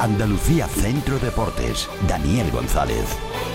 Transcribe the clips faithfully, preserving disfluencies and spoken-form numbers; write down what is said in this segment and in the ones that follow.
Andalucía Centro Deportes, Daniel González.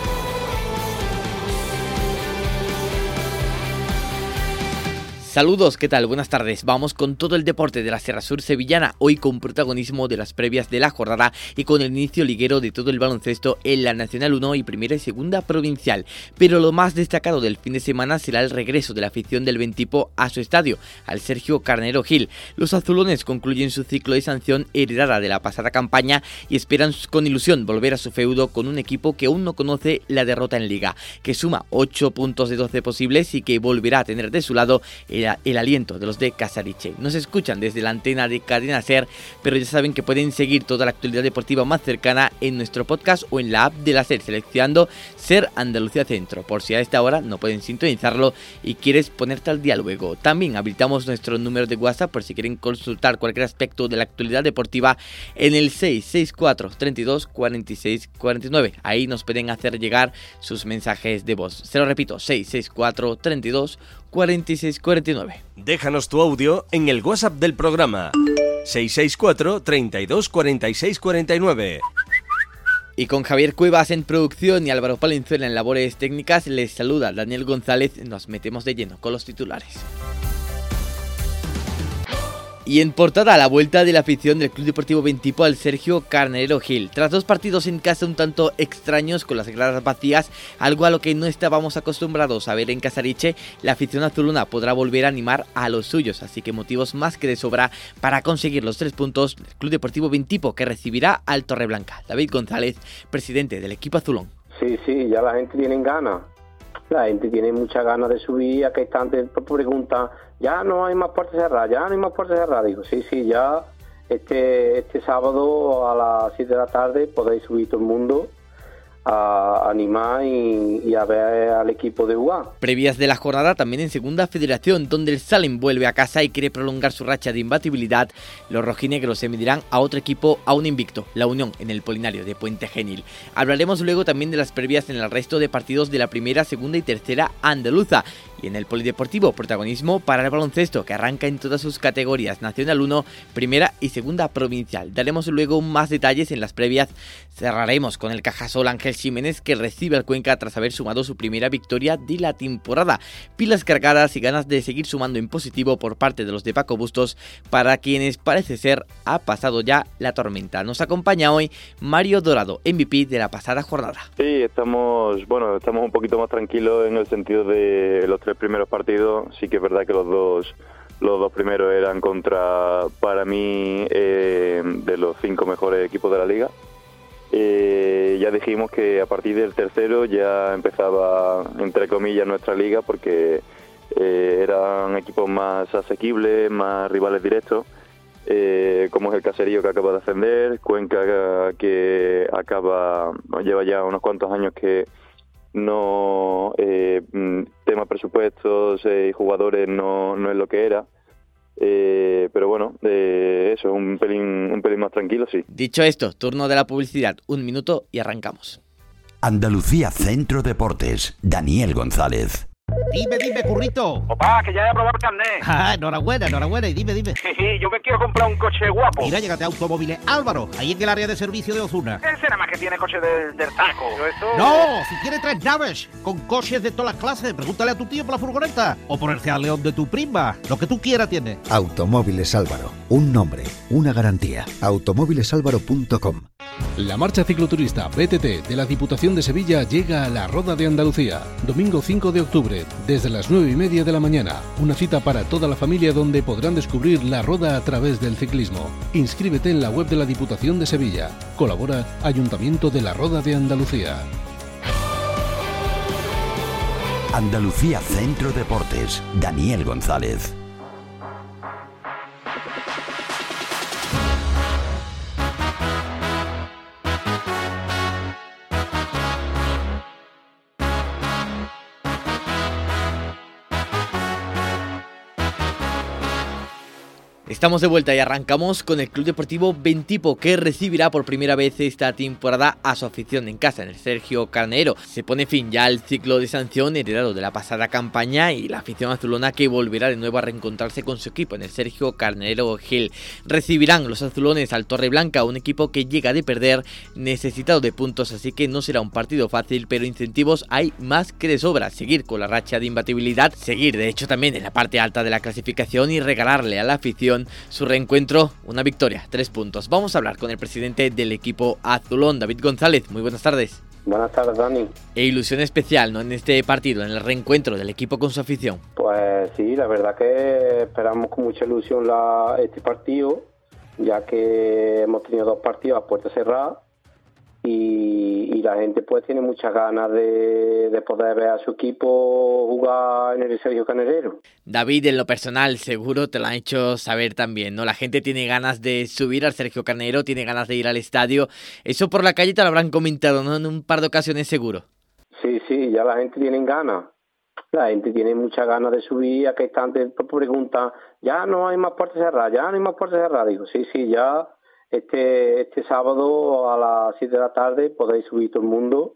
Saludos, ¿qué tal? Buenas tardes. Vamos con todo el deporte de la Sierra Sur sevillana, hoy con protagonismo de las previas de la jornada y con el inicio liguero de todo el baloncesto en la Nacional uno y Primera y Segunda Provincial. Pero lo más destacado del fin de semana será el regreso de la afición del Ventipo a su estadio, al Sergio Carnero Gil. Los azulones concluyen su ciclo de sanción heredada de la pasada campaña y esperan con ilusión volver a su feudo con un equipo que aún no conoce la derrota en Liga, que suma ocho puntos de doce posibles y que volverá a tener de su lado el El, el aliento de los de Casariche. Nos escuchan desde la antena de Cadena Ser, pero ya saben que pueden seguir toda la actualidad deportiva más cercana en nuestro podcast o en la app de la Ser, seleccionando Ser Andalucía Centro, por si a esta hora no pueden sintonizarlo y quieres ponerte al día luego. También habilitamos nuestro número de WhatsApp por si quieren consultar cualquier aspecto de la actualidad deportiva en el seis seis cuatro, treinta y dos, cuarenta y seis, cuarenta y nueve. Ahí nos pueden hacer llegar sus mensajes de voz. Se lo repito, seis seis cuatro, treinta y dos, cuarenta y seis, cuarenta y nueve. Déjanos tu audio en el WhatsApp del programa seis seis cuatro, treinta y dos, cuarenta y seis, cuarenta y nueve. Y con Javier Cuevas en producción y Álvaro Palenzuela en labores técnicas, les saluda Daniel González. Nos metemos de lleno con los titulares. Y en portada, la vuelta de la afición del Club Deportivo Ventipo al Sergio Carnero Gil. Tras dos partidos en casa un tanto extraños con las gradas vacías, algo a lo que no estábamos acostumbrados a ver en Casariche, la afición azulona podrá volver a animar a los suyos. Así que motivos más que de sobra para conseguir los tres puntos del Club Deportivo Ventipo, que recibirá al Torreblanca. David González, presidente del equipo azulón. Sí, sí, ya la gente tiene ganas. La gente tiene muchas ganas de subir. Aquí están, preguntan, ya no hay más puertas cerradas, ya no hay más puertas cerradas. Digo, sí, sí, ya este este sábado a las siete de la tarde podéis subir todo el mundo a animar y, y a ver al equipo de U A. Previas de la jornada también en Segunda Federación, donde el Salem vuelve a casa y quiere prolongar su racha de imbatibilidad. Los rojinegros se medirán a otro equipo aún invicto, la Unión, en el Polinario de Puente Genil. Hablaremos luego también de las previas en el resto de partidos de la Primera, Segunda y Tercera Andaluza. Y en el Polideportivo, protagonismo para el baloncesto, que arranca en todas sus categorías, Nacional uno, Primera y Segunda Provincial. Daremos luego más detalles en las previas. Cerraremos con el Cajasol Ángel Ximénez, que recibe al Cuenca tras haber sumado su primera victoria de la temporada. Pilas cargadas y ganas de seguir sumando en positivo por parte de los de Paco Bustos, para quienes parece ser ha pasado ya la tormenta. Nos acompaña hoy Mario Dorado, M V P de la pasada jornada. Sí, estamos, bueno, estamos un poquito más tranquilos en el sentido de los tres primeros partidos. Sí que es verdad que los dos los dos primeros eran contra, para mí, eh, de los cinco mejores equipos de la liga. Eh, ya dijimos que a partir del tercero ya empezaba, entre comillas, nuestra liga, porque eh, eran equipos más asequibles, más rivales directos, eh, como es el Caserío, que acaba de ascender, Cuenca, que acaba, lleva ya unos cuantos años que no, eh, tema presupuestos y eh, jugadores no, no es lo que era. Eh, pero bueno, eh, eso, un pelín, un pelín más tranquilo, sí. Dicho esto, turno de la publicidad, un minuto y arrancamos. Andalucía Centro Deportes, Daniel González. Dime, dime, currito. Papá, que ya he aprobado el carnet. Ah, enhorabuena, enhorabuena. Y dime, dime. Yo me quiero comprar un coche guapo. Mira, llégate a Automóviles Álvaro, ahí en el área de servicio de Ozuna. Ese nada más que tiene coche de, del taco. Esto... No, si quiere tres naves, con coches de todas las clases, pregúntale a tu tío por la furgoneta. O por el Seat León de tu prima. Lo que tú quieras tiene. Automóviles Álvaro. Un nombre, una garantía. automóviles álvaro punto com. La marcha cicloturista B T T de la Diputación de Sevilla llega a la Roda de Andalucía. Domingo cinco de octubre, desde las nueve y media de la mañana. Una cita para toda la familia donde podrán descubrir la Roda a través del ciclismo. Inscríbete en la web de la Diputación de Sevilla. Colabora Ayuntamiento de la Roda de Andalucía. Andalucía Centro Deportes, Daniel González. Estamos de vuelta y arrancamos con el Club Deportivo Bentipo, que recibirá por primera vez esta temporada a su afición en casa, en el Sergio Carnero. Se pone fin ya al ciclo de sanción heredado de la pasada campaña y la afición azulona que volverá de nuevo a reencontrarse con su equipo en el Sergio Carnero Gil. Recibirán los azulones al Torreblanca, un equipo que llega de perder, necesitado de puntos, así que no será un partido fácil, pero incentivos hay más que de sobra. Seguir con la racha de imbatibilidad, seguir de hecho también en la parte alta de la clasificación y regalarle a la afición su reencuentro, una victoria, tres puntos. Vamos a hablar con el presidente del equipo azulón, David González. Muy buenas tardes. Buenas tardes, Dani. E ilusión especial, ¿no?, en este partido, en el reencuentro del equipo con su afición. Pues sí, la verdad que esperamos con mucha ilusión la, este partido, ya que hemos tenido dos partidos a puerta cerrada y, y la gente pues tiene muchas ganas de, de poder ver a su equipo jugar en el Sergio Carnero. David, en lo personal, seguro te lo han hecho saber también, ¿no? La gente tiene ganas de subir al Sergio Carnero, tiene ganas de ir al estadio. Eso por la calle te lo habrán comentado, ¿no?, en un par de ocasiones seguro. Sí, sí, ya la gente tiene ganas. La gente tiene muchas ganas de subir. A que instante preguntan, ya no hay más puertas cerradas, ya no hay más puertas cerradas. Digo, sí, sí, ya este este sábado a las siete de la tarde podéis subir todo el mundo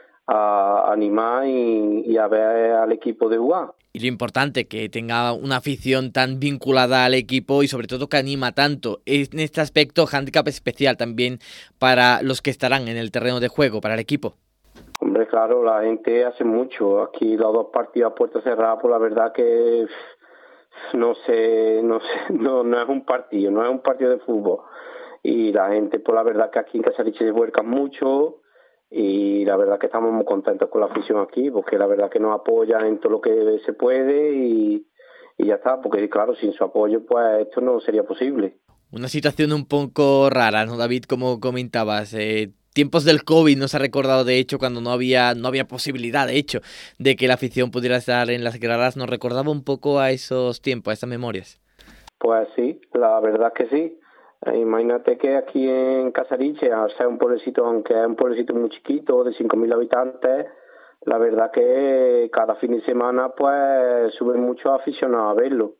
a animar y, y a ver al equipo de jugar. Y lo importante, que tenga una afición tan vinculada al equipo y sobre todo que anima tanto. En este aspecto, hándicap especial también para los que estarán en el terreno de juego, para el equipo. Hombre, claro, la gente hace mucho. Aquí los dos partidos a puerta cerrada, pues la verdad que no sé, no sé, no, no es un partido, no es un partido de fútbol. Y la gente, pues la verdad que aquí en Casariche se vuelcan mucho y la verdad que estamos muy contentos con la afición aquí, porque la verdad que nos apoyan en todo lo que se puede y, y ya está, porque claro, sin su apoyo pues esto no sería posible. Una situación un poco rara, ¿no, David? Como comentabas, eh, tiempos del COVID nos ha recordado, de hecho, cuando no había no había posibilidad, de hecho, de que la afición pudiera estar en las gradas. Nos recordaba un poco a esos tiempos, a esas memorias. Pues sí, la verdad que sí. Imagínate que aquí en Casariche, al ser un pueblecito, aunque es un pueblecito muy chiquito, de cinco mil habitantes, la verdad que cada fin de semana pues suben muchos aficionados a verlo.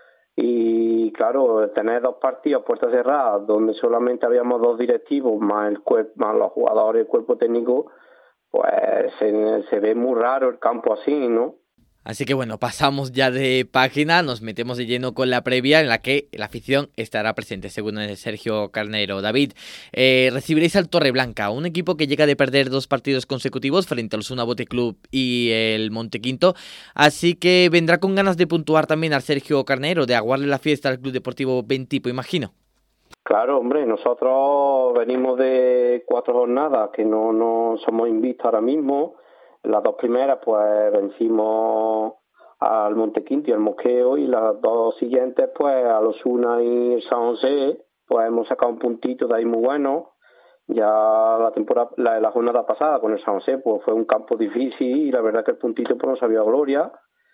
Y claro, tener dos partidos a puertas cerradas, donde solamente habíamos dos directivos, más el cuerpo, más los jugadores, el cuerpo técnico, pues se, se ve muy raro el campo así, ¿no? Así que bueno, pasamos ya de página, nos metemos de lleno con la previa en la que la afición estará presente, según el Sergio Carnero. David, eh, recibiréis al Torreblanca, un equipo que llega de perder dos partidos consecutivos frente al Osuna Bote Club y el Montequinto, así que vendrá con ganas de puntuar también al Sergio Carnero, de aguarle la fiesta al Club Deportivo Bentipo, imagino. Claro, hombre, nosotros venimos de cuatro jornadas que no, no somos invictos ahora mismo. Las dos primeras pues vencimos al Montequinto y al Mosqueo, y las dos siguientes pues al Osuna y el San José pues hemos sacado un puntito de ahí muy bueno. Ya la temporada, la, la jornada pasada con el San José pues fue un campo difícil y la verdad que el puntito pues nos sabía gloria.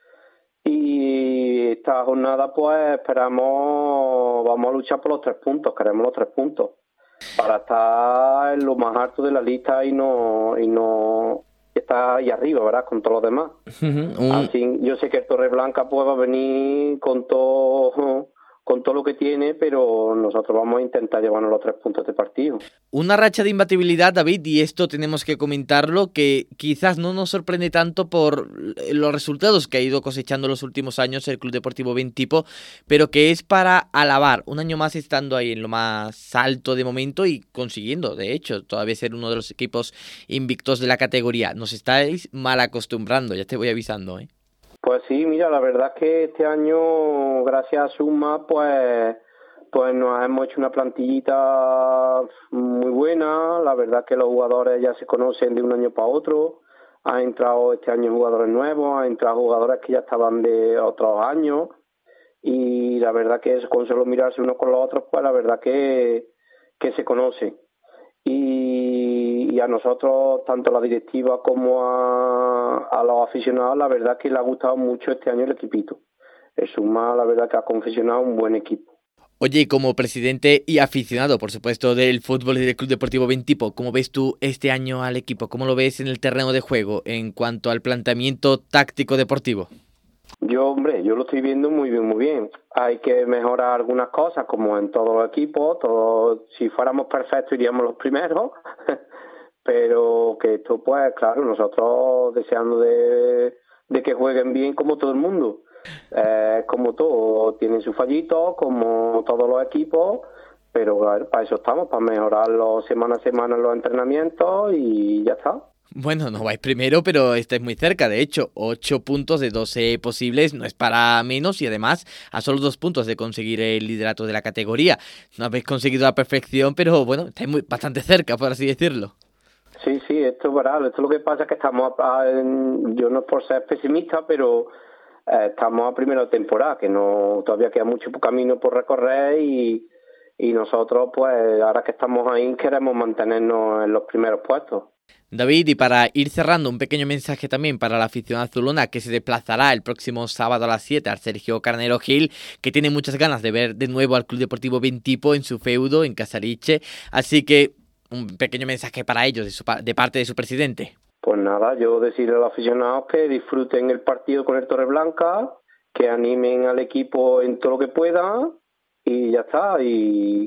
Y esta jornada pues esperamos, vamos a luchar por los tres puntos, queremos los tres puntos para estar en lo más alto de la lista y no y no está ahí arriba, ¿verdad?, con todos los demás. Uh-huh. Un... Así, yo sé que el Torreblanca pues va a venir con todo con todo lo que tiene, pero nosotros vamos a intentar llevarnos los tres puntos de partido. Una racha de imbatibilidad, David, y esto tenemos que comentarlo, que quizás no nos sorprende tanto por los resultados que ha ido cosechando en los últimos años el Club Deportivo Bentipo, pero que es para alabar, un año más estando ahí en lo más alto de momento y consiguiendo, de hecho, todavía ser uno de los equipos invictos de la categoría. Nos estáis mal acostumbrando, ya te voy avisando, ¿eh? Pues sí, mira, la verdad es que este año, gracias a Suma, pues pues nos hemos hecho una plantillita muy buena. La verdad que los jugadores ya se conocen de un año para otro. Han entrado este año jugadores nuevos, han entrado jugadores que ya estaban de otros años. Y la verdad que es, con solo mirarse unos con los otros, pues la verdad que, que se conocen. Y, y a nosotros, tanto a la directiva como a, a los aficionados, la verdad que les ha gustado mucho este año el equipito. El Suma, la verdad que ha confeccionado un buen equipo. Oye, y como presidente y aficionado, por supuesto, del fútbol y del Club Deportivo Bentipo, ¿cómo ves tú este año al equipo? ¿Cómo lo ves en el terreno de juego en cuanto al planteamiento táctico deportivo? Yo, hombre, yo lo estoy viendo muy bien, muy bien. Hay que mejorar algunas cosas, como en todos los equipos. Todos, si fuéramos perfectos, iríamos los primeros. Pero que esto, pues, claro, nosotros deseando de, de que jueguen bien como todo el mundo. Eh, como todo, tienen sus fallitos, como todos los equipos. Pero claro, para eso estamos, para mejorarlo semana a semana en los entrenamientos y ya está. Bueno, no vais primero, pero estáis muy cerca. De hecho, ocho puntos de doce posibles no es para menos y además a solo dos puntos de conseguir el liderato de la categoría. No habéis conseguido la perfección, pero bueno, estáis muy, bastante cerca, por así decirlo. Sí, sí, esto es verdad. Esto lo que pasa es que estamos, a, en, yo no es por ser pesimista, pero eh, estamos a primera temporada, que no todavía queda mucho camino por recorrer y, y nosotros, pues ahora que estamos ahí, queremos mantenernos en los primeros puestos. David, y para ir cerrando, un pequeño mensaje también para la afición azulona que se desplazará el próximo sábado a las siete al Sergio Carnero Gil, que tiene muchas ganas de ver de nuevo al Club Deportivo Bentipo en su feudo en Casariche, así que un pequeño mensaje para ellos de, su, de parte de su presidente. Pues nada, yo decirle a los aficionados que disfruten el partido con el Torreblanca, que animen al equipo en todo lo que puedan y ya está, y,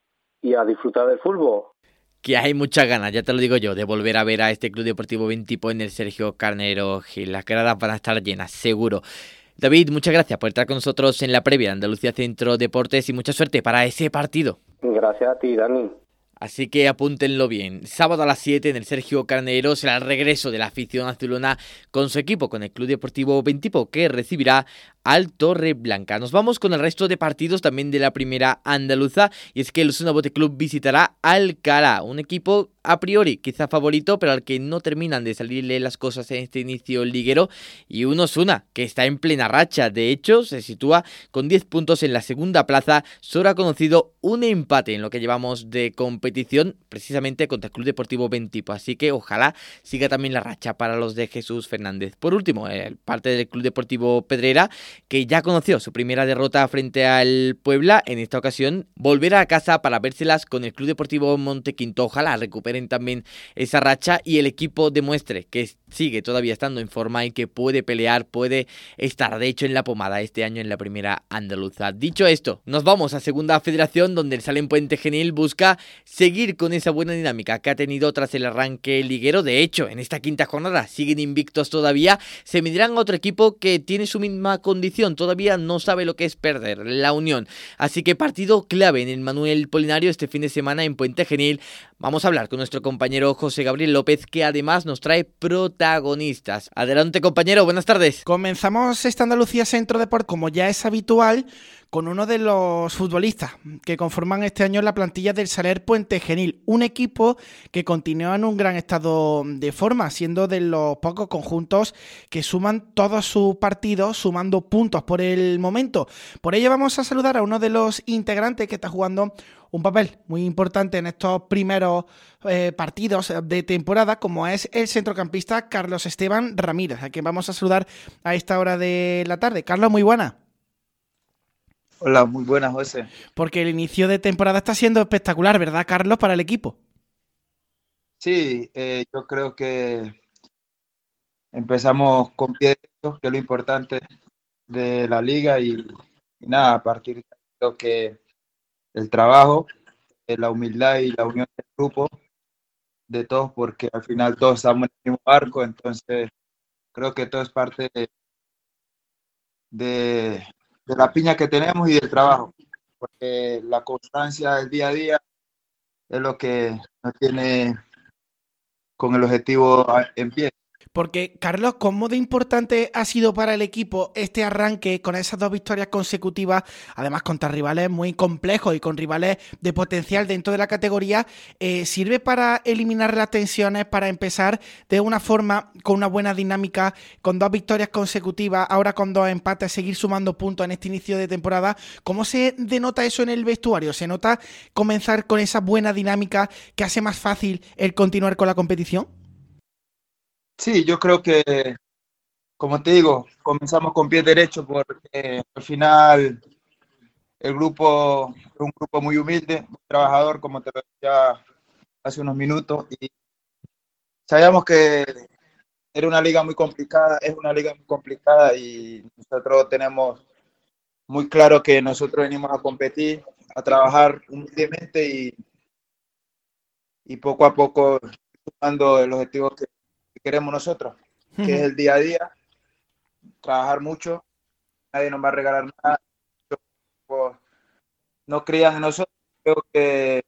y a disfrutar del fútbol. Que hay muchas ganas, ya te lo digo yo, de volver a ver a este Club Deportivo Bentipo en el Sergio Carnero Gil. Las gradas van a estar llenas, seguro. David, muchas gracias por estar con nosotros en la previa de Andalucía Centro Deportes y mucha suerte para ese partido. Gracias a ti, Dani. Así que apúntenlo bien. Sábado a las siete en el Sergio Carnero será el regreso de la afición azulona con su equipo, con el Club Deportivo Bentipo, que recibirá al Torreblanca. Nos vamos con el resto de partidos también de la primera andaluza, y es que el Osuna Bote Club visitará Alcalá, un equipo a priori quizá favorito, pero al que no terminan de salirle las cosas en este inicio liguero, y un Osuna que está en plena racha. De hecho, se sitúa con diez puntos en la segunda plaza, solo ha conocido un empate en lo que llevamos de competición, precisamente contra el Club Deportivo Bentipo, así que ojalá siga también la racha para los de Jesús Fernández. Por último, el parte del Club Deportivo Pedrera, que ya conoció su primera derrota frente al Puebla, en esta ocasión volverá a casa para vérselas con el Club Deportivo Montequinto. Ojalá recuperen también esa racha y el equipo demuestre que sigue todavía estando en forma y que puede pelear, puede estar de hecho en la pomada este año en la primera andaluza. Dicho esto, nos vamos a Segunda Federación, donde el Salem Puente Genil busca seguir con esa buena dinámica que ha tenido tras el arranque liguero. De hecho, en esta quinta jornada siguen invictos todavía, se medirán a otro equipo que tiene su misma condición, todavía no sabe lo que es perder, la Unión. Así que partido clave en el Manuel Polinario este fin de semana en Puente Genil. Vamos a hablar con nuestro compañero José Gabriel López, que además nos trae protagonistas. Adelante, compañero, buenas tardes. Comenzamos esta Andalucía Centro Deportes, como ya es habitual, con uno de los futbolistas que conforman este año la plantilla del Saler Puente Genil, un equipo que continúa en un gran estado de forma, siendo de los pocos conjuntos que suman todos sus partidos, sumando puntos por el momento. Por ello vamos a saludar a uno de los integrantes que está jugando un papel muy importante en estos primeros eh, partidos de temporada, como es el centrocampista Carlos Esteban Ramírez, a quien vamos a saludar a esta hora de la tarde. Carlos, muy buena. Hola, muy buenas, José. Porque el inicio de temporada está siendo espectacular, ¿verdad, Carlos, para el equipo? Sí, eh, yo creo que empezamos con pie derecho, que es lo importante de la liga, y, y nada, a partir de lo que el trabajo, la humildad y la unión del grupo, de todos, porque al final todos estamos en el mismo barco, entonces creo que todo es parte de, de, de la piña que tenemos y del trabajo, porque la constancia del día a día es lo que nos tiene con el objetivo en pie. Porque, Carlos, ¿cómo de importante ha sido para el equipo este arranque con esas dos victorias consecutivas, además contra rivales muy complejos y con rivales de potencial dentro de la categoría? Eh, ¿Sirve para eliminar las tensiones, para empezar de una forma con una buena dinámica, con dos victorias consecutivas, ahora con dos empates, seguir sumando puntos en este inicio de temporada? ¿Cómo se denota eso en el vestuario? ¿Se nota comenzar con esa buena dinámica que hace más fácil el continuar con la competición? Sí, yo creo que, como te digo, comenzamos con pie derecho porque al final el grupo es un grupo muy humilde, muy trabajador, como te lo decía hace unos minutos, y sabíamos que era una liga muy complicada, es una liga muy complicada y nosotros tenemos muy claro que nosotros venimos a competir, a trabajar humildemente y, y poco a poco sumando el objetivo que, que queremos nosotros, que uh-huh. es el día a día, trabajar mucho, nadie nos va a regalar nada, no crean en nosotros, creo que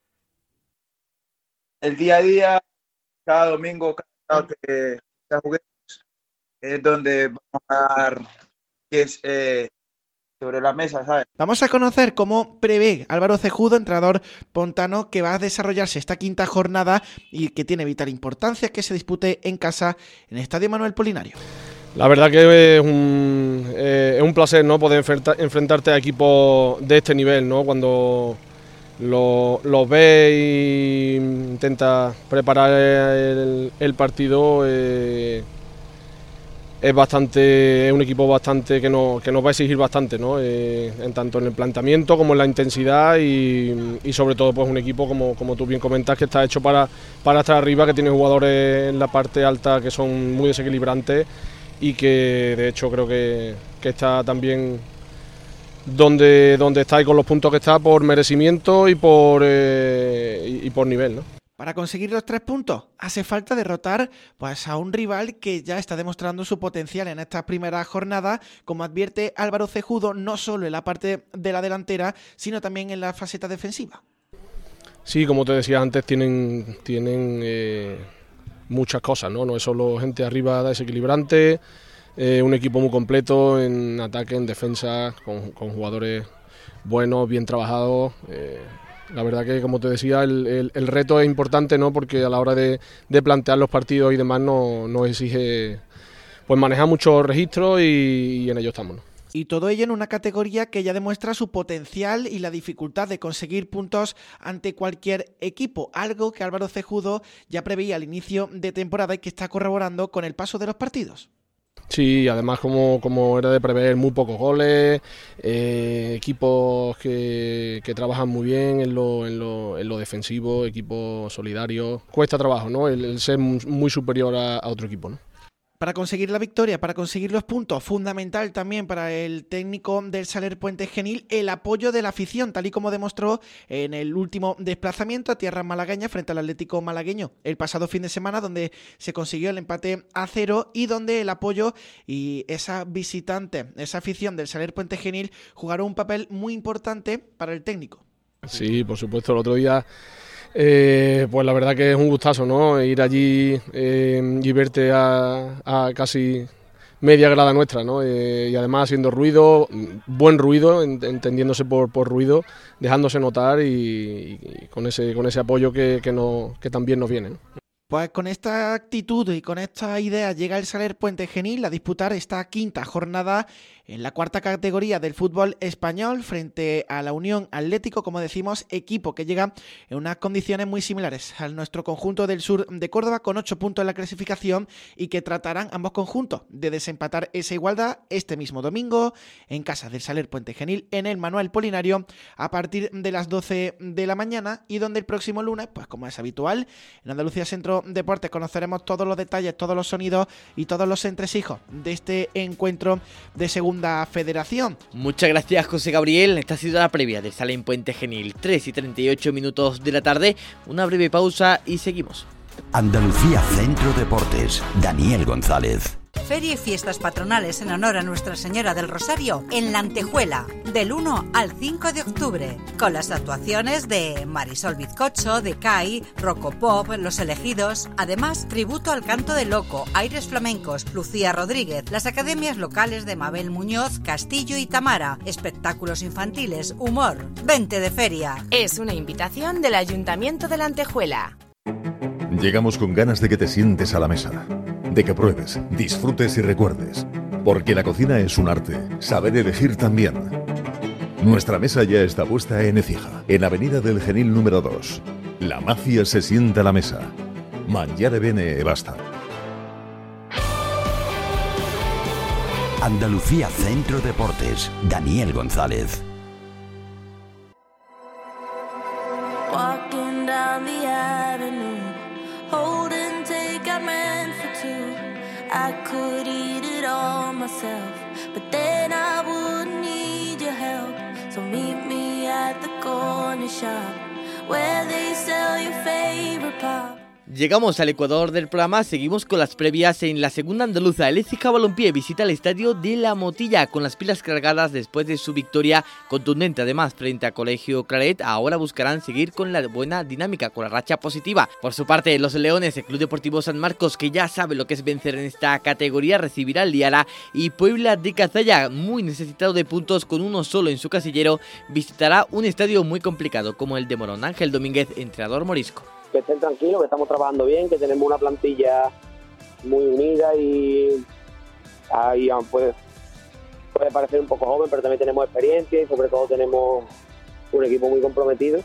el día a día, cada domingo, cada que juguemos, es donde vamos a dar que es, eh, sobre la mesa, ¿sabes? Vamos a conocer cómo prevé Álvaro Cejudo, entrenador pontano, que va a desarrollarse esta quinta jornada y que tiene vital importancia que se dispute en casa en el Estadio Manuel Polinario. La verdad que es un, eh, es un placer, ¿no?, poder enfrenta, enfrentarte a equipos de este nivel, ¿no?, cuando los lo ves e intentas preparar el, el partido. Eh, es bastante, es un equipo bastante que nos, que nos va a exigir bastante, ¿no?, eh, en tanto en el planteamiento como en la intensidad y, y sobre todo pues un equipo como, como tú bien comentas, que está hecho para, para estar arriba, que tiene jugadores en la parte alta que son muy desequilibrantes y que de hecho creo que, que está también donde, donde está y con los puntos que está por merecimiento y por, eh, y, y por nivel, ¿no? Para conseguir los tres puntos hace falta derrotar pues, a un rival que ya está demostrando su potencial en estas primeras jornadas, como advierte Álvaro Cejudo, no solo en la parte de la delantera, sino también en la faceta defensiva. Sí, como te decía antes, tienen, tienen eh, muchas cosas, ¿no? No es solo gente arriba desequilibrante, eh, un equipo muy completo en ataque, en defensa, con, con jugadores buenos, bien trabajados. Eh, La verdad que, como te decía, el, el, el reto es importante, ¿no?, porque a la hora de, de plantear los partidos y demás nos no exige pues manejar muchos registros y, y en ello estamos, ¿no? Y todo ello en una categoría que ya demuestra su potencial y la dificultad de conseguir puntos ante cualquier equipo, algo que Álvaro Cejudo ya preveía al inicio de temporada y que está corroborando con el paso de los partidos. Sí, además como, como era de prever, muy pocos goles, eh, equipos que, que trabajan muy bien en lo, en, lo, en lo defensivo, equipos solidarios. Cuesta trabajo, ¿no?, el, el ser muy superior a, a otro equipo, ¿no? Para conseguir la victoria, para conseguir los puntos, fundamental también para el técnico del Saler Puente Genil el apoyo de la afición, tal y como demostró en el último desplazamiento a tierras malagueñas frente al Atlético malagueño el pasado fin de semana, donde se consiguió el empate a cero y donde el apoyo y esa visitante, esa afición del Saler Puente Genil jugaron un papel muy importante para el técnico. Sí, por supuesto, el otro día... Eh, pues la verdad que es un gustazo, ¿no?, ir allí eh, y verte a, a casi media grada nuestra, ¿no?, eh, y además haciendo ruido, buen ruido, entendiéndose por, por ruido, dejándose notar y, y con ese con ese apoyo que, que, no, que también nos viene, ¿no? Pues con esta actitud y con esta idea llega el Saler Puente Genil a disputar esta quinta jornada en la cuarta categoría del fútbol español frente a la Unión Atlético, como decimos, equipo que llega en unas condiciones muy similares a nuestro conjunto del sur de Córdoba, con ocho puntos en la clasificación y que tratarán ambos conjuntos de desempatar esa igualdad este mismo domingo en casa del Saler Puente Genil en el Manuel Polinario a partir de las doce de la mañana y donde el próximo lunes, pues como es habitual, en Andalucía Centro Deportes conoceremos todos los detalles, todos los sonidos y todos los entresijos de este encuentro de segunda federación. Muchas gracias, José Gabriel. Esta ha sido la previa del Saler Puente Genil. tres y treinta y ocho minutos de la tarde, una breve pausa y seguimos. Andalucía Centro Deportes, Daniel González. Feria y fiestas patronales en honor a Nuestra Señora del Rosario en La Antejuela, del uno al cinco de octubre, con las actuaciones de Marisol Bizcocho, de Kai, Rocopop, Los Elegidos, además tributo al canto de Loco, Aires Flamencos, Lucía Rodríguez, las academias locales de Mabel Muñoz, Castillo y Tamara, espectáculos infantiles, humor. Vente de feria. Es una invitación del Ayuntamiento de La Antejuela. Llegamos con ganas de que te sientes a la mesa, de que pruebes, disfrutes y recuerdes, porque la cocina es un arte, saber elegir también. Nuestra mesa ya está puesta en Écija, en Avenida del Genil número dos. La magia se sienta a la mesa. Mangiare bene e basta. Andalucía Centro Deportes, Daniel González. Walking down the avenue, holding take I meant for two. I could eat it all myself, but then I wouldn't need your help. So meet me at the corner shop where they sell your favorite pop. Llegamos al Ecuador del programa, seguimos con las previas en la segunda andaluza. El Écija Balompié visita el estadio de La Motilla con las pilas cargadas después de su victoria contundente además frente a Colegio Claret. Ahora buscarán seguir con la buena dinámica, con la racha positiva. Por su parte, los Leones, el Club Deportivo San Marcos, que ya sabe lo que es vencer en esta categoría, recibirá al Liara, y Puebla de Cazalla, muy necesitado de puntos con uno solo en su casillero, visitará un estadio muy complicado como el de Morón. Ángel Domínguez, entrenador morisco. Que estén tranquilos, que estamos trabajando bien, que tenemos una plantilla muy unida y ahí puede, puede parecer un poco joven, pero también tenemos experiencia y sobre todo tenemos un equipo muy comprometido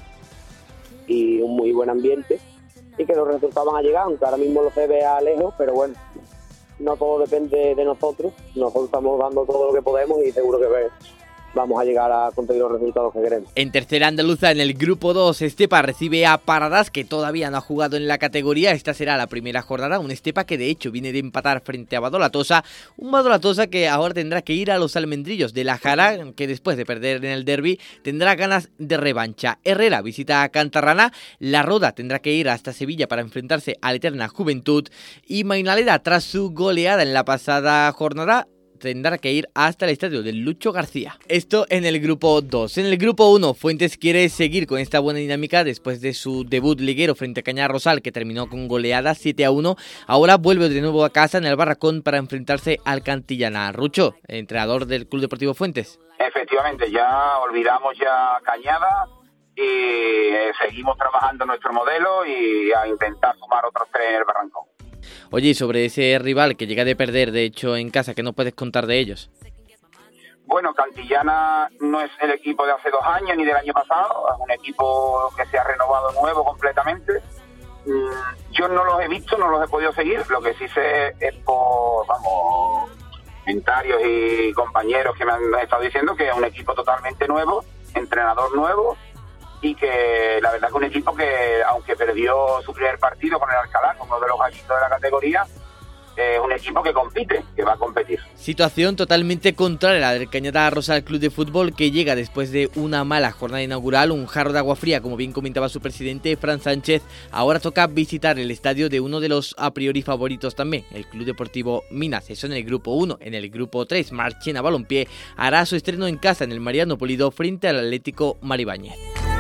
y un muy buen ambiente y que los resultados van a llegar, aunque ahora mismo lo se vea lejos, pero bueno, no todo depende de nosotros, nosotros estamos dando todo lo que podemos y seguro que vamos a llegar a conseguir los resultados que queremos. En tercera andaluza, en el grupo dos, Estepa recibe a Paradas, que todavía no ha jugado en la categoría. Esta será la primera jornada, un Estepa que de hecho viene de empatar frente a Badolatosa, un Badolatosa que ahora tendrá que ir a los Almendrillos de la Jara, que después de perder en el derbi tendrá ganas de revancha. Herrera visita a Cantarrana, La Roda tendrá que ir hasta Sevilla para enfrentarse a la Eterna Juventud, y Mainaleda, tras su goleada en la pasada jornada, tendrá que ir hasta el estadio del Lucho García. Esto en el grupo dos. En el grupo uno, Fuentes quiere seguir con esta buena dinámica después de su debut liguero frente a Cañar Rosal, que terminó con goleada siete a uno. Ahora vuelve de nuevo a casa en el Barracón para enfrentarse al Cantillana. Rucho, entrenador del Club Deportivo Fuentes. Efectivamente, ya olvidamos ya Cañada y eh, seguimos trabajando nuestro modelo y a intentar sumar otros tres en el Barrancón. Oye, y sobre ese rival que llega de perder, de hecho, en casa, ¿qué no puedes contar de ellos? Bueno, Cantillana no es el equipo de hace dos años ni del año pasado, es un equipo que se ha renovado nuevo completamente. Yo no los he visto, no los he podido seguir, lo que sí sé es por, vamos, comentarios y compañeros que me han estado diciendo que es un equipo totalmente nuevo, entrenador nuevo, y que la verdad que un equipo que, aunque perdió su primer partido con el Alcalá, uno de los gallitos de la categoría, es un equipo que compite, que va a competir. Situación totalmente contraria a la del Cañada Rosal Club de Fútbol, que llega después de una mala jornada inaugural, un jarro de agua fría, como bien comentaba su presidente, Fran Sánchez. Ahora toca visitar el estadio de uno de los a priori favoritos también, el Club Deportivo Minas. Eso en el grupo uno. En el grupo tres, Marchena Balompié hará su estreno en casa en el Mariano Pulido frente al Atlético Maribáñez.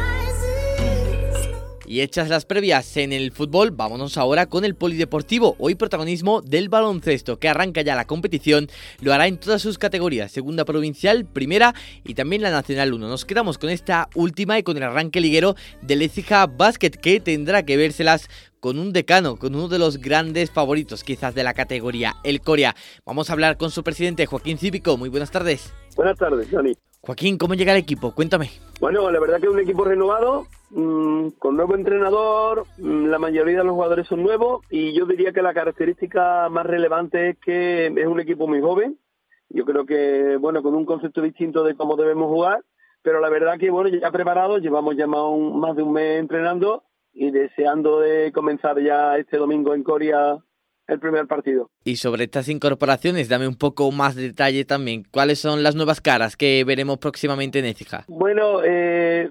Y hechas las previas en el fútbol, vámonos ahora con el polideportivo. Hoy protagonismo del baloncesto, que arranca ya la competición. Lo hará en todas sus categorías, segunda provincial, primera y también la nacional uno. Nos quedamos con esta última y con el arranque liguero del Écija Basket, que tendrá que vérselas con un decano, con uno de los grandes favoritos quizás de la categoría, el Coria. Vamos a hablar con su presidente, Joaquín Cívico. Muy buenas tardes. Buenas tardes, Johnny. Joaquín, ¿cómo llega el equipo? Cuéntame. Bueno, la verdad que es un equipo renovado, mmm, con nuevo entrenador, mmm, la mayoría de los jugadores son nuevos y yo diría que la característica más relevante es que es un equipo muy joven. Yo creo que, bueno, con un concepto distinto de cómo debemos jugar, pero la verdad que, bueno, ya preparados, llevamos ya más, un, más de un mes entrenando y deseando de comenzar ya este domingo en Coria el primer partido. Y sobre estas incorporaciones, dame un poco más de detalle también. ¿Cuáles son las nuevas caras que veremos próximamente en Écija? Bueno, eh,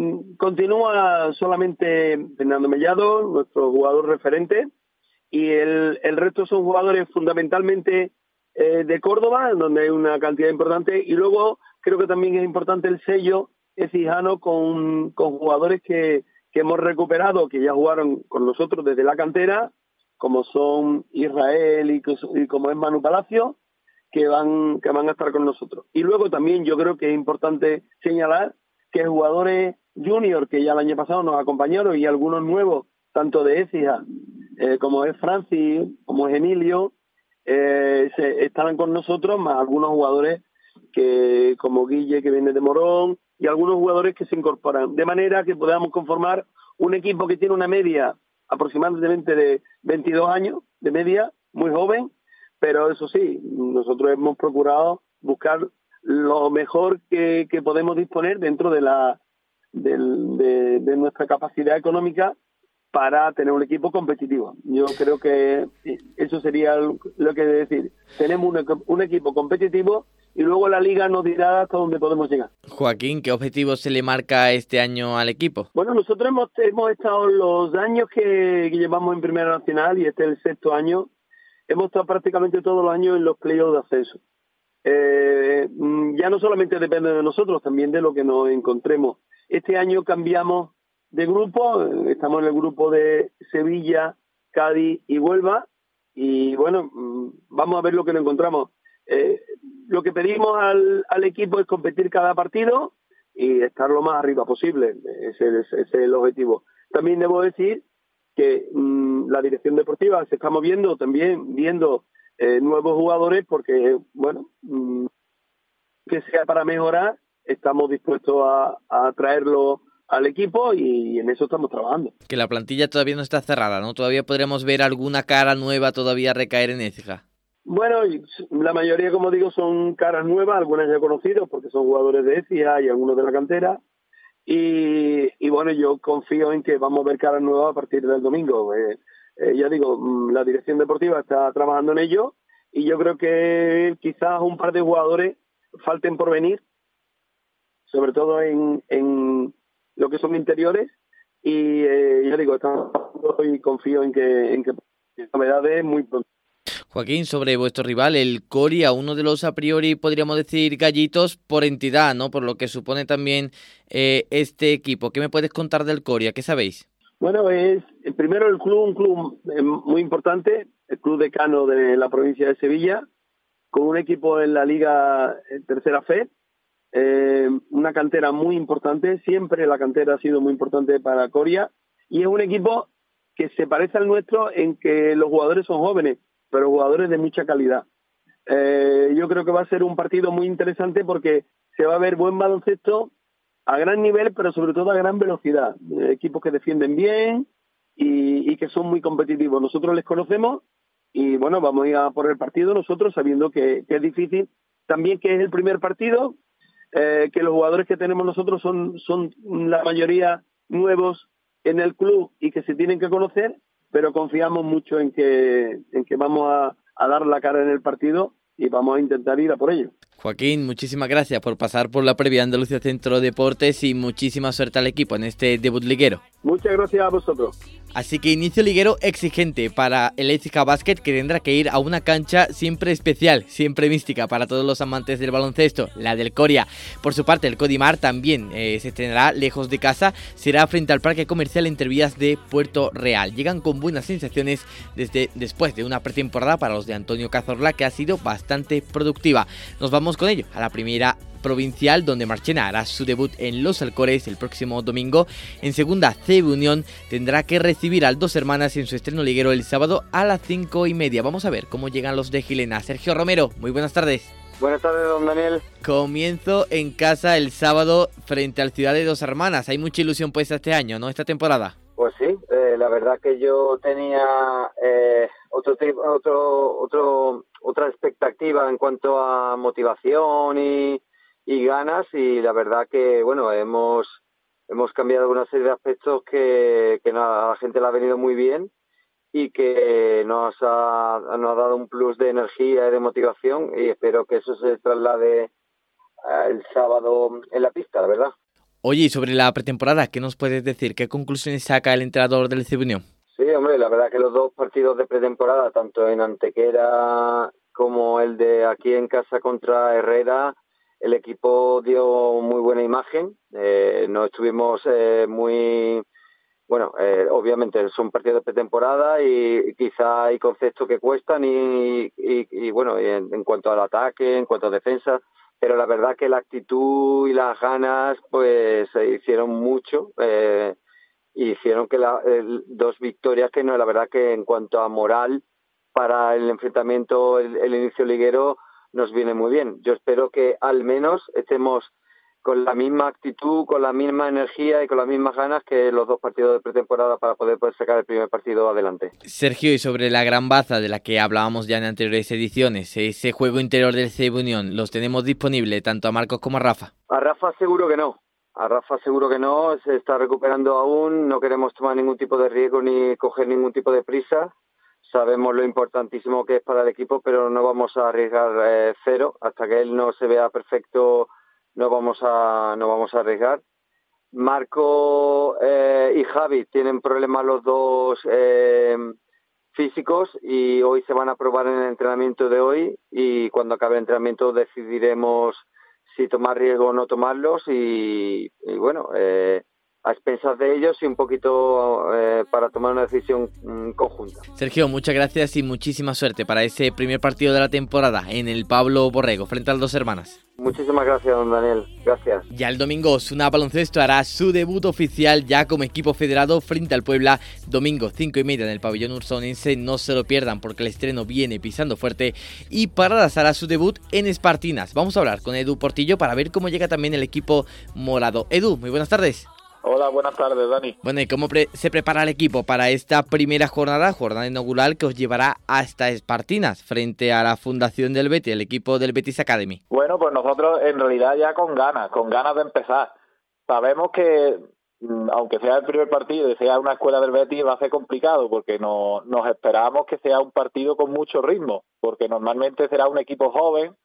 continúa solamente Fernando Mellado, nuestro jugador referente, y el, el resto son jugadores fundamentalmente eh, de Córdoba, donde hay una cantidad importante, y luego creo que también es importante el sello ecijano con, con jugadores que, que hemos recuperado, que ya jugaron con nosotros desde la cantera, como son Israel y, y como es Manu Palacio, que van que van a estar con nosotros. Y luego también yo creo que es importante señalar que jugadores junior que ya el año pasado nos acompañaron y algunos nuevos, tanto de Écija eh, como es Francis, como es Emilio, eh, se, estarán con nosotros, más algunos jugadores que como Guille, que viene de Morón, y algunos jugadores que se incorporan, de manera que podamos conformar un equipo que tiene una media aproximadamente de veintidós años de media, muy joven, pero eso sí, nosotros hemos procurado buscar lo mejor que, que podemos disponer dentro de la de, de, de nuestra capacidad económica para tener un equipo competitivo. Yo creo que eso sería lo que decir. Tenemos un, un equipo competitivo y luego la liga nos dirá hasta dónde podemos llegar. Joaquín, ¿qué objetivo se le marca este año al equipo? Bueno, nosotros hemos, hemos estado los años que, que llevamos en Primera Nacional, y este es el sexto año, hemos estado prácticamente todos los años en los playoffs de ascenso. Eh, ya no solamente depende de nosotros, también de lo que nos encontremos. Este año cambiamos de grupo, estamos en el grupo de Sevilla, Cádiz y Huelva, y bueno, vamos a ver lo que nos encontramos. Eh, lo que pedimos al, al equipo es competir cada partido y estar lo más arriba posible. Ese, ese, ese es el objetivo. También debo decir que mmm, la dirección deportiva se está moviendo también, viendo eh, nuevos jugadores, porque, bueno, mmm, que sea para mejorar, estamos dispuestos a, a traerlo al equipo y en eso estamos trabajando. Que la plantilla todavía no está cerrada, ¿no? Todavía podremos ver alguna cara nueva todavía recaer en Écija. Bueno, la mayoría, como digo, son caras nuevas, algunas ya conocidos porque son jugadores de Écija y algunos de la cantera. Y, y bueno, yo confío en que vamos a ver caras nuevas a partir del domingo. Eh, eh, ya digo, la dirección deportiva está trabajando en ello y yo creo que quizás un par de jugadores falten por venir, sobre todo en, en lo que son interiores. Y eh, ya digo, estamos y confío en que, en que novedades muy pronto. Joaquín, sobre vuestro rival, el Coria, uno de los a priori podríamos decir gallitos por entidad, ¿no? Por lo que supone también eh, este equipo. ¿Qué me puedes contar del Coria? ¿Qué sabéis? Bueno, es primero el club, un club eh, muy importante, el club decano de la provincia de Sevilla, con un equipo en la Liga Tercera Fe, eh, una cantera muy importante, siempre la cantera ha sido muy importante para Coria, y es un equipo que se parece al nuestro en que los jugadores son jóvenes, pero jugadores de mucha calidad. Eh, yo creo que va a ser un partido muy interesante porque se va a ver buen baloncesto a gran nivel, pero sobre todo a gran velocidad. Eh, equipos que defienden bien y, y que son muy competitivos. Nosotros les conocemos y bueno, vamos a ir a por el partido nosotros sabiendo que, que es difícil. También que es el primer partido, eh, que los jugadores que tenemos nosotros son, son la mayoría nuevos en el club y que se tienen que conocer, pero confiamos mucho en que en que vamos a, a dar la cara en el partido y vamos a intentar ir a por ello. Joaquín, muchísimas gracias por pasar por la previa Andalucía Centro Deportes y muchísima suerte al equipo en este debut liguero. Muchas gracias a vosotros. Así que inicio liguero exigente para el Écija Basket, que tendrá que ir a una cancha siempre especial, siempre mística para todos los amantes del baloncesto, la del Coria. Por su parte, el Codimar también eh, se estrenará lejos de casa, será frente al Parque Comercial Entre Vías de Puerto Real. Llegan con buenas sensaciones desde después de una pretemporada para los de Antonio Cazorla que ha sido bastante productiva. Nos vamos con ello a la primera provincial, donde Marchena hará su debut en Los Alcores el próximo domingo. En segunda, C B Unión tendrá que recibir al Dos Hermanas en su estreno liguero el sábado a las cinco y media. Vamos a ver cómo llegan los de Gilena. Sergio Romero, muy buenas tardes. Buenas tardes, don Daniel. Comienzo en casa el sábado frente al Ciudad de Dos Hermanas. Hay mucha ilusión puesta este año, ¿no? Esta temporada. Pues sí, eh, la verdad que yo tenía eh, otro, otro, otro, otra expectativa en cuanto a motivación y, y ganas, y la verdad que, bueno, hemos hemos cambiado una serie de aspectos que, que a la gente le ha venido muy bien y que nos ha, nos ha dado un plus de energía y de motivación, y espero que eso se traslade eh, el sábado en la pista, la verdad. Oye, y sobre la pretemporada, ¿qué nos puedes decir? ¿Qué conclusiones saca el entrenador del C B Unión? Sí, hombre, la verdad que los dos partidos de pretemporada, tanto en Antequera como el de aquí en casa contra Herrera, el equipo dio muy buena imagen. Eh, no estuvimos eh, muy... Bueno, eh, obviamente son partidos de pretemporada y, y quizá hay conceptos que cuestan y, y, y bueno, y en, en cuanto al ataque, en cuanto a defensa, pero la verdad que la actitud y las ganas pues hicieron mucho, eh, y hicieron que la, el, dos victorias que no, la verdad que en cuanto a moral para el enfrentamiento, el, el inicio liguero nos viene muy bien. Yo espero que al menos estemos con la misma actitud, con la misma energía y con las mismas ganas que los dos partidos de pretemporada para poder, poder sacar el primer partido adelante. Sergio, y sobre la gran baza de la que hablábamos ya en anteriores ediciones, ese juego interior del C B Unión, ¿los tenemos disponibles tanto a Marcos como a Rafa? A Rafa seguro que no. a Rafa seguro que no, se está recuperando aún, no queremos tomar ningún tipo de riesgo ni coger ningún tipo de prisa. Sabemos lo importantísimo que es para el equipo, pero no vamos a arriesgar eh, cero. Hasta que él no se vea perfecto, no vamos a, no vamos a arriesgar. Marco eh, y Javi tienen problemas los dos eh, físicos y hoy se van a probar en el entrenamiento de hoy y cuando acabe el entrenamiento decidiremos si tomar riesgo o no tomarlos y, y bueno, eh, a expensas de ellos y un poquito eh, para tomar una decisión mm, conjunta. Sergio, muchas gracias y muchísima suerte para ese primer partido de la temporada en el Pablo Borrego, frente a las Dos Hermanas. Muchísimas gracias, don Daniel. Gracias. Ya el domingo, Osuna Baloncesto hará su debut oficial ya como equipo federado frente al Puebla. Domingo, cinco y media en el pabellón ursonense. No se lo pierdan porque el estreno viene pisando fuerte. Y Paradas hará su debut en Espartinas. Vamos a hablar con Edu Portillo para ver cómo llega también el equipo morado. Edu, muy buenas tardes. Hola, buenas tardes, Dani. Bueno, ¿y cómo pre- se prepara el equipo para esta primera jornada, jornada inaugural que os llevará hasta Espartinas, frente a la Fundación del Betis, el equipo del Betis Academy? Bueno, pues nosotros en realidad ya con ganas, con ganas de empezar. Sabemos que, aunque sea el primer partido y sea una escuela del Betis, va a ser complicado, porque no, nos esperamos que sea un partido con mucho ritmo, porque normalmente será un equipo joven,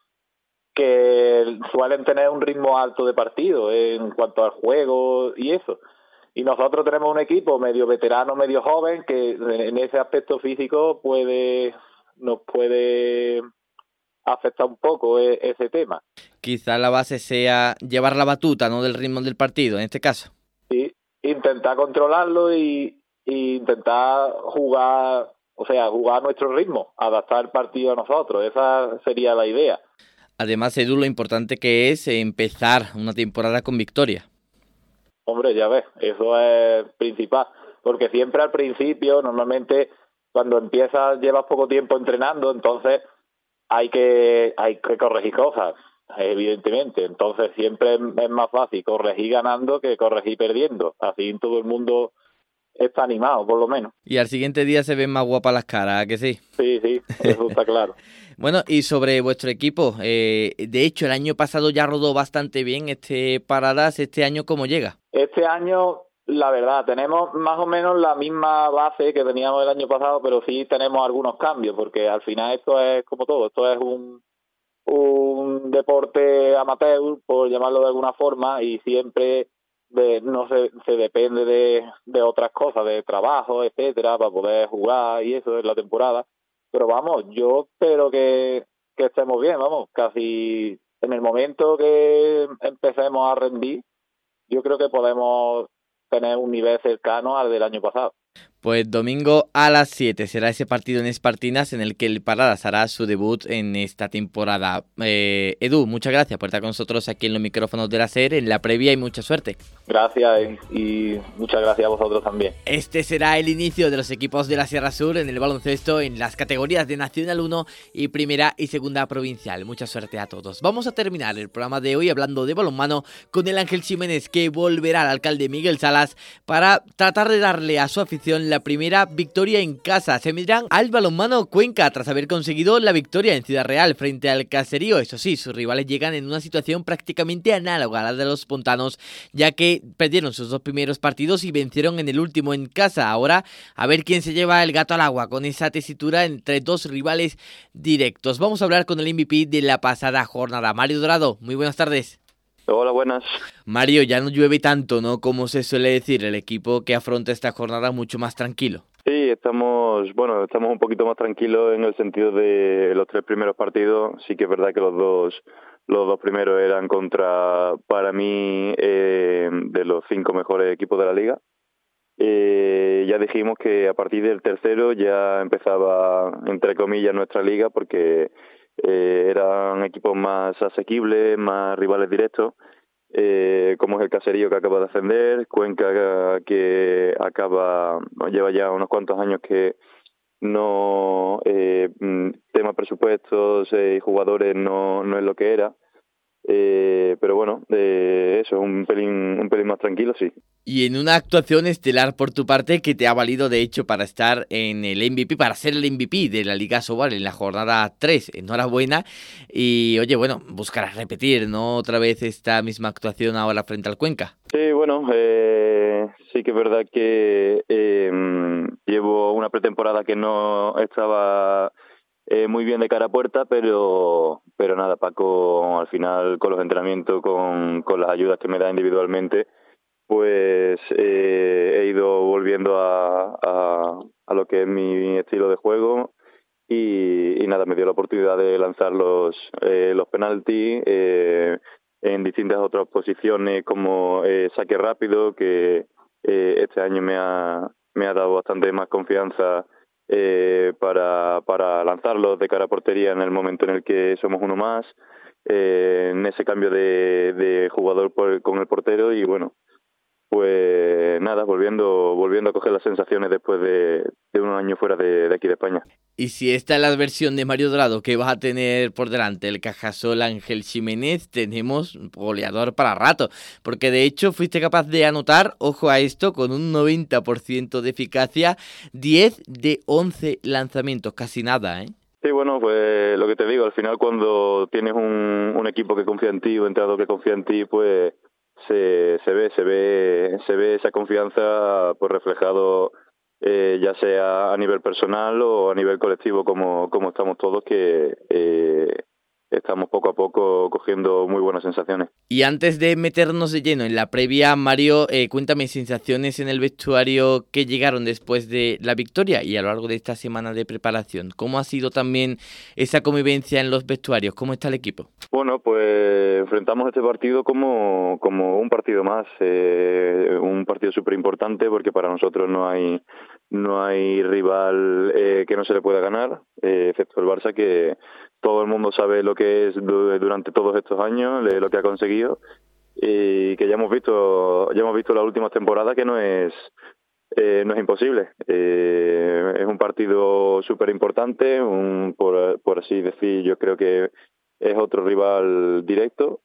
que suelen tener un ritmo alto de partido en cuanto al juego y eso. Y nosotros tenemos un equipo medio veterano, medio joven, que en ese aspecto físico puede nos puede afectar un poco ese tema. Quizá la base sea llevar la batuta, ¿no?, del ritmo del partido, en este caso. Sí, intentar controlarlo y, y intentar jugar, o sea, jugar a nuestro ritmo, adaptar el partido a nosotros. Esa sería la idea. Además, Edu, lo importante que es empezar una temporada con victoria. Hombre, ya ves, eso es principal, porque siempre al principio, normalmente, cuando empiezas, llevas poco tiempo entrenando, entonces hay que hay que corregir cosas, evidentemente. Entonces siempre es más fácil corregir ganando que corregir perdiendo. Así todo el mundo está animado, por lo menos. Y al siguiente día se ven más guapas las caras, ¿a que sí? Sí, sí, eso está claro. Bueno, y sobre vuestro equipo, eh, de hecho el año pasado ya rodó bastante bien este Paradas. ¿Este año cómo llega? Este año, la verdad, tenemos más o menos la misma base que teníamos el año pasado, pero sí tenemos algunos cambios, porque al final esto es como todo, esto es un, un deporte amateur, por llamarlo de alguna forma, y siempre de, no se, se depende de, de otras cosas, de trabajo, etcétera, para poder jugar y eso en la temporada. Pero vamos, yo espero que, que estemos bien, vamos, casi en el momento que empecemos a rendir, yo creo que podemos tener un nivel cercano al del año pasado. Pues domingo a las siete será ese partido en Espartinas en el que el Paradas hará su debut en esta temporada. Eh, Edu, muchas gracias por estar con nosotros aquí en los micrófonos de la SER en la previa y mucha suerte. Gracias y muchas gracias a vosotros también. Este será el inicio de los equipos de la Sierra Sur en el baloncesto en las categorías de Nacional uno y Primera y Segunda Provincial. Mucha suerte a todos. Vamos a terminar el programa de hoy hablando de balonmano con el Ángel Ximénez, que volverá al alcalde Miguel Salas para tratar de darle a su afición la primera victoria en casa. Se medirán al balonmano Cuenca tras haber conseguido la victoria en Ciudad Real frente al Caserío. Eso sí, sus rivales llegan en una situación prácticamente análoga a la de los pontanos, ya que perdieron sus dos primeros partidos y vencieron en el último en casa. Ahora, a ver quién se lleva el gato al agua con esa tesitura entre dos rivales directos. Vamos a hablar con el M V P de la pasada jornada, Mario Dorado. Muy buenas tardes. Hola, buenas. Mario, ya no llueve tanto, ¿no? Como se suele decir, el equipo que afronta esta jornada mucho más tranquilo. Sí, estamos, bueno, estamos un poquito más tranquilos en el sentido de los tres primeros partidos. Sí que es verdad que los dos, los dos primeros eran contra, para mí, eh, de los cinco mejores equipos de la liga. Eh, ya dijimos que a partir del tercero ya empezaba, entre comillas, nuestra liga, porque Eh, eran equipos más asequibles, más rivales directos, eh, como es el Caserío, que acaba de ascender, Cuenca, que acaba lleva ya unos cuantos años que no eh, tema presupuestos y eh, jugadores no, no es lo que era, eh, pero bueno, eh, eso es un pelín, un pelín más tranquilo, sí. Y en una actuación estelar por tu parte que te ha valido de hecho para estar en el M V P, para ser el M V P de la Liga Sobal en la jornada tres. Enhorabuena. Y oye, bueno, buscarás repetir, ¿no? Otra vez esta misma actuación ahora frente al Cuenca. Sí, bueno, eh, sí que es verdad que eh, llevo una pretemporada que no estaba eh, muy bien de cara a puerta, pero pero nada, Paco al final con los entrenamientos, con, con las ayudas que me da individualmente, pues eh, he ido volviendo a, a, a lo que es mi estilo de juego y, y nada, me dio la oportunidad de lanzar los, eh, los penaltis eh, en distintas otras posiciones como eh, saque rápido, que eh, este año me ha, me ha dado bastante más confianza eh, para, para lanzarlos de cara a portería en el momento en el que somos uno más, eh, en ese cambio de, de jugador por, con el portero y bueno, pues nada, volviendo volviendo a coger las sensaciones después de, de un año fuera de, de aquí de España. Y si esta es la versión de Mario Dorado que vas a tener por delante el Cajasol Ángel Ximénez, tenemos goleador para rato, porque de hecho fuiste capaz de anotar, ojo a esto, con un noventa por ciento de eficacia, diez de once lanzamientos, casi nada, ¿eh? Sí, bueno, pues lo que te digo, al final cuando tienes un, un equipo que confía en ti, un entrenador que confía en ti, pues se, se ve, se ve, se ve esa confianza pues reflejado eh, ya sea a nivel personal o a nivel colectivo como, como estamos todos, que eh, estamos poco a poco cogiendo muy buenas sensaciones. Y antes de meternos de lleno en la previa, Mario, eh, cuéntame sensaciones en el vestuario que llegaron después de la victoria y a lo largo de esta semana de preparación. ¿Cómo ha sido también esa convivencia en los vestuarios? ¿Cómo está el equipo? Bueno, pues enfrentamos este partido como, como un partido más, eh, un partido súper importante porque para nosotros no hay no hay rival eh, que no se le pueda ganar, eh, excepto el Barça, que todo el mundo sabe lo que es durante todos estos años, lo que ha conseguido y que ya hemos visto ya hemos visto las últimas temporadas que no es eh, no es imposible. Eh, es un partido súper importante, un, por, por así decir, yo creo que es otro rival directo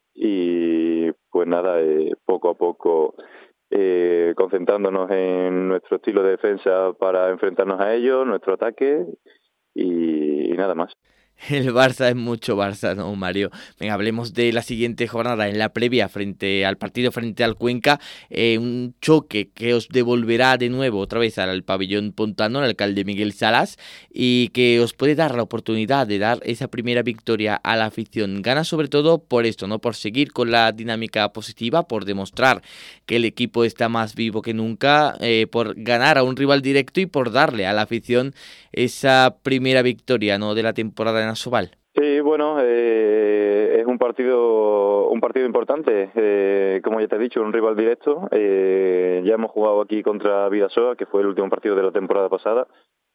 y pues nada, eh, poco a poco eh, concentrándonos en nuestro estilo de defensa para enfrentarnos a ellos, nuestro ataque y, y nada más. El Barça es mucho Barça, ¿no, Mario? Venga, hablemos de la siguiente jornada, en la previa frente al partido frente al Cuenca, eh, un choque que os devolverá de nuevo otra vez al pabellón pontano, el alcalde Miguel Salas, y que os puede dar la oportunidad de dar esa primera victoria a la afición. Gana sobre todo por esto, ¿no? Por seguir con la dinámica positiva, por demostrar que el equipo está más vivo que nunca, eh, por ganar a un rival directo y por darle a la afición esa primera victoria, ¿no?, de la temporada en Asobal. Sí, bueno, eh, es un partido un partido importante, eh, como ya te he dicho, un rival directo. Eh, ya hemos jugado aquí contra Vidasoa, que fue el último partido de la temporada pasada,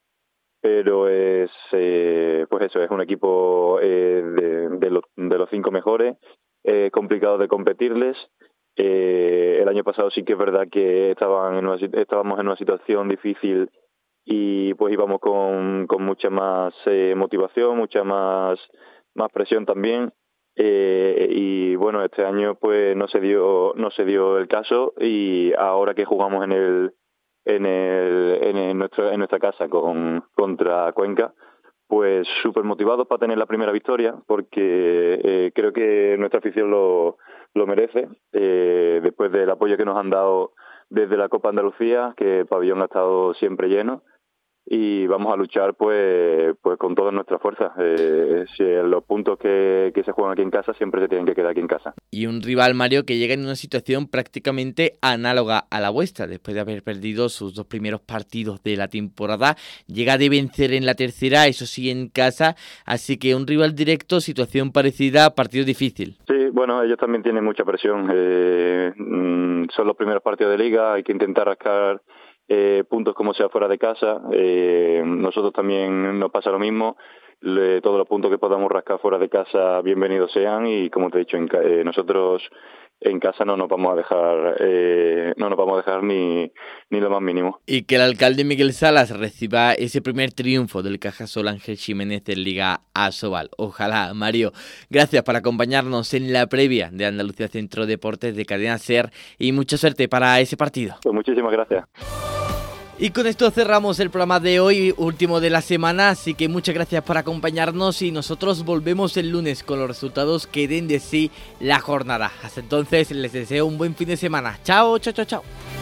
pero es eh, pues eso, es un equipo eh, de, de, lo, de los cinco mejores, eh, complicado de competirles. Eh, el año pasado sí que es verdad que estaban en una, estábamos en una situación difícil y pues íbamos con, con mucha más eh, motivación, mucha más más presión también, eh, y bueno, este año pues no se dio no se dio el caso y ahora que jugamos en el en el en, el, nuestro, en nuestra casa con contra Cuenca, pues súper motivados para tener la primera victoria porque eh, creo que nuestra afición lo lo merece, eh, después del apoyo que nos han dado desde la Copa Andalucía, que el pabellón ha estado siempre lleno, y vamos a luchar pues pues con todas nuestras fuerzas. Eh, si los puntos que, que se juegan aquí en casa siempre se tienen que quedar aquí en casa. Y un rival, Mario, que llega en una situación prácticamente análoga a la vuestra, después de haber perdido sus dos primeros partidos de la temporada, llega de vencer en la tercera, eso sí en casa, así que un rival directo, situación parecida, partido difícil. Sí, bueno, ellos también tienen mucha presión, eh, son los primeros partidos de liga, hay que intentar rascar Eh, puntos como sea fuera de casa. Eh, nosotros también nos pasa lo mismo, Le, todos los puntos que podamos rascar fuera de casa bienvenidos sean y como te he dicho, en, eh, nosotros en casa no nos vamos a dejar eh, no nos vamos a dejar ni, ni lo más mínimo. Y que el alcalde Miguel Salas reciba ese primer triunfo del Cajasol Ángel Ximénez en Liga Asobal. Ojalá, Mario. Gracias por acompañarnos en la previa de Andalucía Centro Deportes de Cadena SER y mucha suerte para ese partido. Pues muchísimas gracias. Y con esto cerramos el programa de hoy, último de la semana, así que muchas gracias por acompañarnos y nosotros volvemos el lunes con los resultados que den de sí la jornada. Hasta entonces les deseo un buen fin de semana. Chao, chao, chao, chao.